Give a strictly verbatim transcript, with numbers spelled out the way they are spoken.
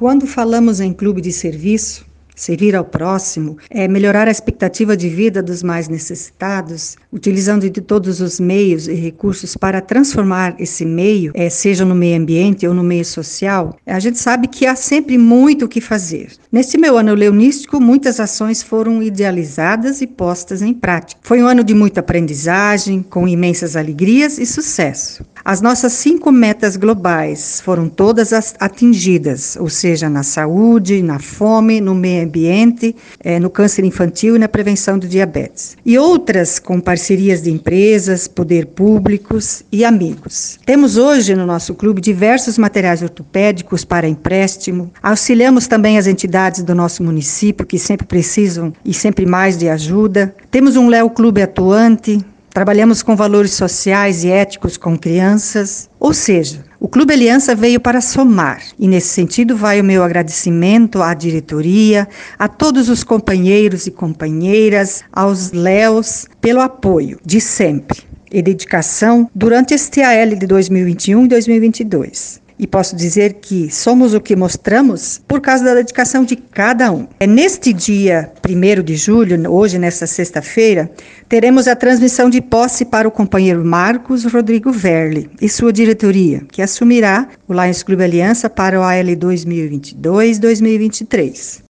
Quando falamos em clube de serviço, servir ao próximo é melhorar a expectativa de vida dos mais necessitados, utilizando de todos os meios e recursos para transformar esse meio, é, seja no meio ambiente ou no meio social. A gente sabe que há sempre muito o que fazer. Neste meu ano leonístico, muitas ações foram idealizadas e postas em prática. Foi um ano de muita aprendizagem, com imensas alegrias e sucesso. As nossas cinco metas globais foram todas atingidas, ou seja, na saúde, na fome, no meio ambiente, eh, no câncer infantil e na prevenção do diabetes. E outras com parcerias de empresas, poder públicos e amigos. Temos hoje no nosso clube diversos materiais ortopédicos para empréstimo. Auxiliamos também as entidades do nosso município que sempre precisam e sempre mais de ajuda. Temos um Léo Clube atuante. Trabalhamos com valores sociais e éticos com crianças, ou seja, o Clube Aliança veio para somar, e nesse sentido vai o meu agradecimento à diretoria, a todos os companheiros e companheiras, aos Léos, pelo apoio de sempre e dedicação durante este A L de dois mil e vinte e um e dois mil e vinte e dois. E posso dizer que somos o que mostramos por causa da dedicação de cada um. É neste dia primeiro de julho, hoje, nesta sexta-feira, teremos a transmissão de posse para o companheiro Marcos Rodrigo Verli e sua diretoria, que assumirá o Lions Clube Aliança para o A L dois mil e vinte e dois, dois mil e vinte e três.